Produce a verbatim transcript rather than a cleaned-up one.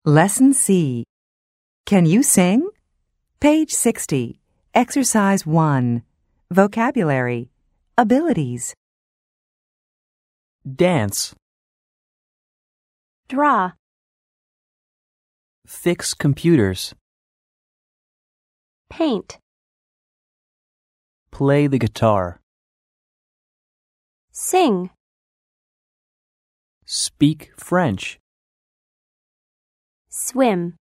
Lesson C. Can you sing? Page sixty. Exercise one. Vocabulary. Abilities. Dance. Draw. Fix computers. Paint. Play the guitar. Sing. Speak French. Swim.